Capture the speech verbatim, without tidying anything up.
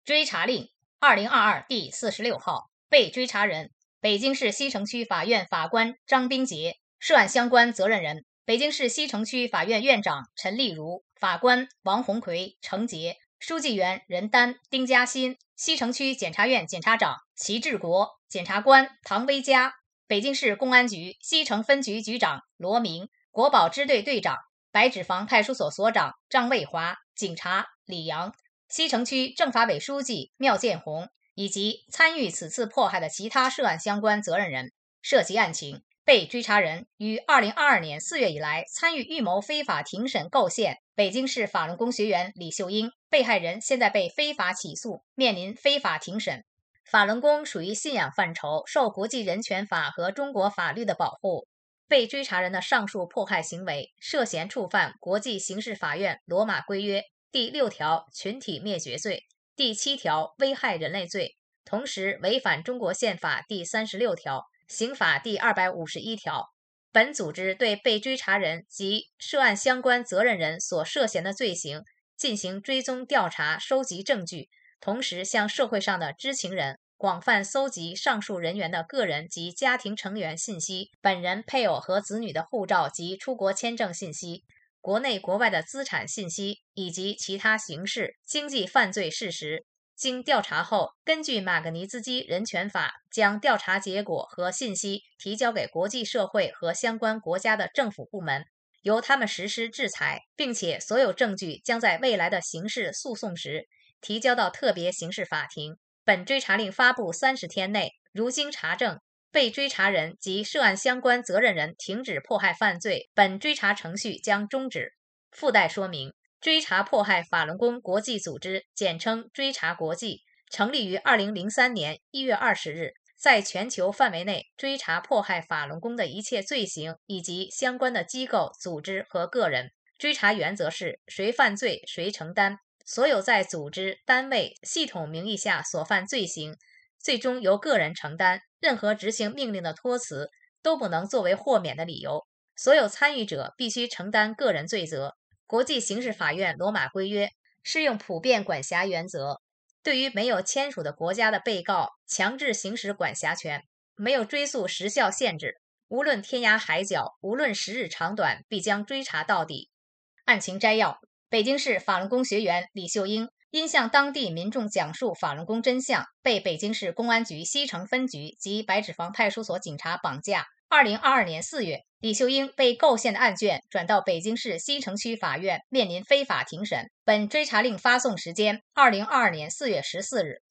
追查令二零二二第四十六号，被追查人：北京市西城区法院法官张冰洁，涉案相关责任人：北京市西城区法院院长陈丽如，法官王红奎、程杰，书记员任丹、丁嘉欣，西城区检察院检察长齐志国，检察官唐威佳，北京市公安局西城分局局长罗明，国保支队队长白纸坊派出所所长张卫华，警察李阳，西城区政法委书记缪建红，以及参与此次迫害的其他涉案相关责任人。涉及案情，被追查人于二零二二年四月以来参与预谋非法庭审构陷北京市法轮功学员李秀英，被害人现在被非法起诉，面临非法庭审。法轮功属于信仰范畴，受国际人权法和中国法律的保护。被追查人的上述迫害行为涉嫌触犯国际刑事法院罗马规约第六条群体灭绝罪、第七条危害人类罪，同时违反中国宪法第三十六条、刑法第二百五十一条。本组织对被追查人及涉案相关责任人所涉嫌的罪行进行追踪调查，收集证据，同时向社会上的知情人广泛搜集上述人员的个人及家庭成员信息，本人、配偶和子女的护照及出国签证信息，国内国外的资产信息以及其他刑事、经济犯罪事实。经调查后，根据马格尼兹基人权法，将调查结果和信息提交给国际社会和相关国家的政府部门，由他们实施制裁，并且所有证据将在未来的刑事诉讼时提交到特别刑事法庭。本追查令发布三十天内，如经查证，被追查人及涉案相关责任人停止迫害犯罪，本追查程序将终止。附带说明：追查迫害法轮功国际组织，简称追查国际，成立于二零零三年一月二十日，在全球范围内追查迫害法轮功的一切罪行以及相关的机构、组织和个人。追查原则是谁犯罪谁承担。所有在组织、单位、系统名义下所犯罪行，最终由个人承担，任何执行命令的托辞都不能作为豁免的理由。所有参与者必须承担个人罪责。国际刑事法院罗马规约适用普遍管辖原则，对于没有签署的国家的被告强制行使管辖权，没有追诉时效限制，无论天涯海角，无论时日长短，必将追查到底。案情摘要：北京市法轮功学员李秀英因向当地民众讲述法轮功真相，被北京市公安局西城分局及白纸坊派出所警察绑架。二零二二年四月，李秀英被构陷的案卷转到北京市西城区法院，面临非法庭审。本追查令发送时间：二零二二年四月十四日。